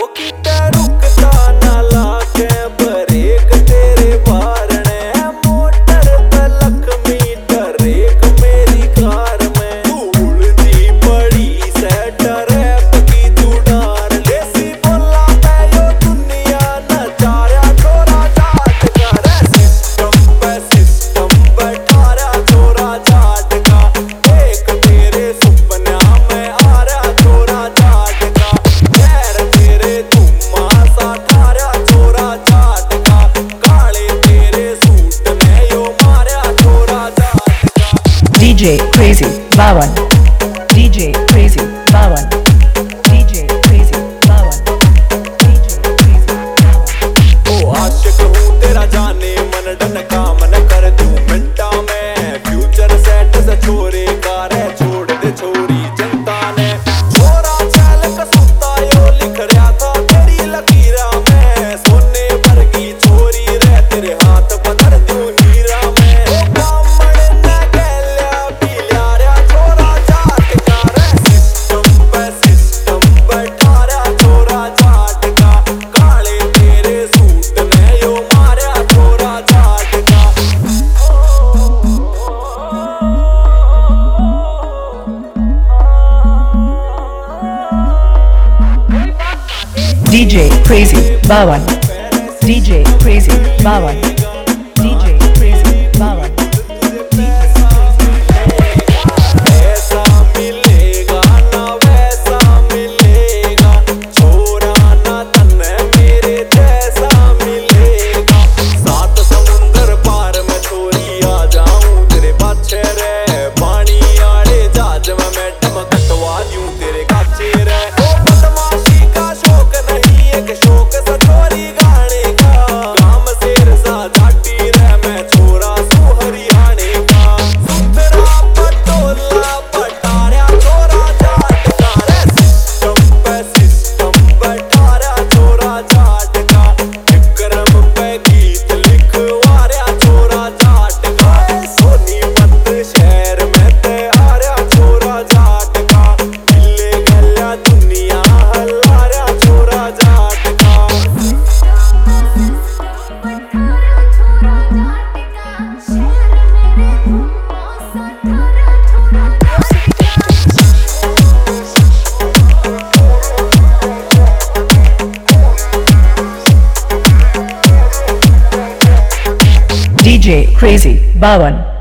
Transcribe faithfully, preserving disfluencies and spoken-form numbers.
D J Crazy Bawan, D J Crazy Bawan, D J Crazy Bawan, D J Crazy Bawan। ओ आशिक हूँ तेरा जाने मन done काम न कर दूं मिनटा में फ्यूचर सेट से छोरे का रे छोड़ दे छोरी जनता ने छोरा चल कसूता यो लिख रहा था तेरी लकीरा में सोने भर की छोरी रे तेरे हाथ बदल दूं हीरा में D J Crazy Bawan, D J Crazy Bawan, D J Crazy Bawan। ऐसा मिलेगा ना वैसा मिलेगा छोरा ना तन्ने मेरे जैसा मिलेगा सात समुंदर पार में छोरी आ जाऊं तेरे पाछे रे पानी आड़े जहाज में मैडम कटवा दूं तेरे काचे रे बदमाशी का शौक नहीं एक शौक सा छोरी गाने का काम शेर सा जाटी रे मैं छोरा सू हरियाणे का सुंदरा पटोला पटारा छोरा जाट का रे सिस्टम पे सिस्टम बैठारा छोरा जाट का विक्रम पे गीत लिखवारा छोरा जाट का सोनीपत शहर में ते आरा छोरा जाट का मिले गल्या दुनिया हल्लारा छोरा जाट का। D J Crazy Bawan,